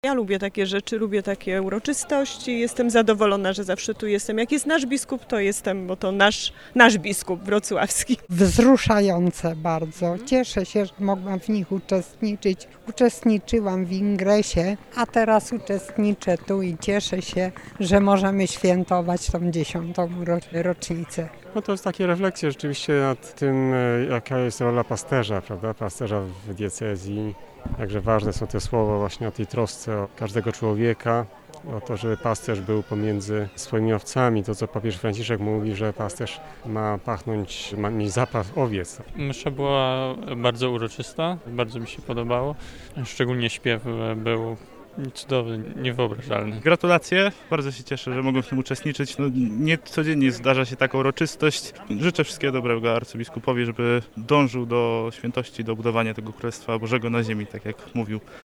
Ja lubię takie rzeczy, lubię takie uroczystości, jestem zadowolona, że zawsze tu jestem. Jak jest nasz biskup, to jestem, bo to nasz biskup wrocławski. Wzruszające bardzo. Cieszę się, że mogłam w nich uczestniczyć. Uczestniczyłam w ingresie, a teraz uczestniczę tu i cieszę się, że możemy świętować tą 10. rocznicę. No to jest takie refleksje rzeczywiście nad tym, jaka jest rola pasterza, prawda? Pasterza w diecezji. Jakże ważne są te słowa właśnie o tej trosce o każdego człowieka, o to, żeby pasterz był pomiędzy swoimi owcami. To, co papież Franciszek mówi, że pasterz ma pachnąć, ma mieć zapach owiec. Msza była bardzo uroczysta, bardzo mi się podobało. Szczególnie śpiew był cudowny, niewyobrażalny. Gratulacje, bardzo się cieszę, że mogłem w tym uczestniczyć. Nie codziennie zdarza się taka uroczystość. Życzę wszystkiego dobrego arcybiskupowi, żeby dążył do świętości, do budowania tego Królestwa Bożego na ziemi, tak jak mówił.